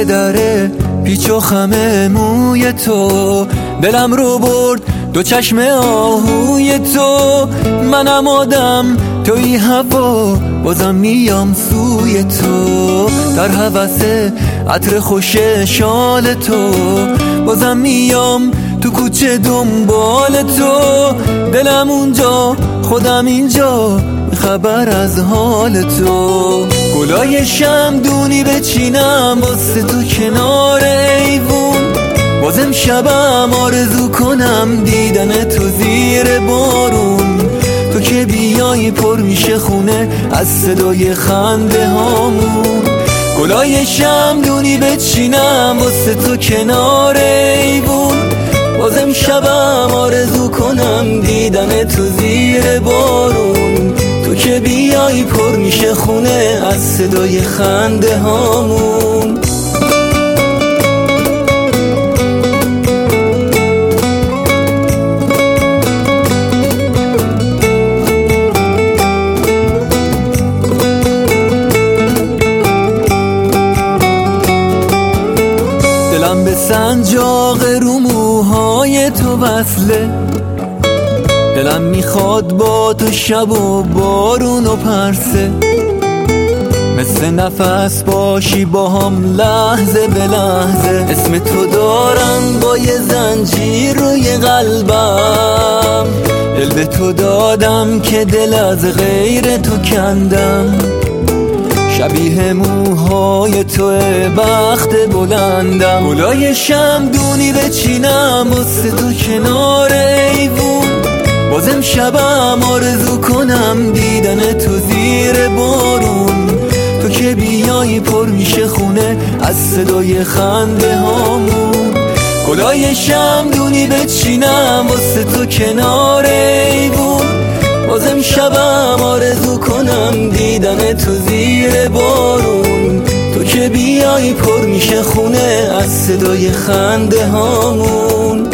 ته دره پیچ و خم موی تو، دلم رو برد دو چشم آهوی تو. منم آدم توی هوا بازم میام سوی تو، در هوس عطر خوش شال تو بازم میام تو کوچه دنبال تو. دلم اونجا خودم اینجا، خبر از حال تو. گلای شمدونی بچینم واسه تو کنار ایوون، بازم شبم آرزو کنم دیدن تو زیر بارون. تو که بیایی پر میشه خونه از صدای خنده هامون. گلای شمدونی بچینم واسه تو کنار ایوون، بازم شبم آرزو کنم دیدن تو زیر بارون. تو که بیایی پر میشه خونه از صدای خنده هامون. دلم به سنجاق رو موهای تو وصله، دلم میخواد با تو شب و بارون و پرسه. مثل نفس باشی با هم لحظه به لحظه، اسم تو دارم با یه زنجیر روی قلبم. دل به تو دادم که دل از غیر تو کندم، شبیه موهای توه بخت بلندم. گلای شمدونی بچینم واسه تو کنار ایوون، بازم شبم آرزو کنم دیدن تو زیر بارون. تو که بیایی پر میشه خونه از صدای خنده هامون. گلای شمدونی بچینم واسه تو کنار ایوون، بازم شبم آرزو کنم دیدن تو زیر بارون. تو که بیایی پر میشه خونه از صدای خنده هامون.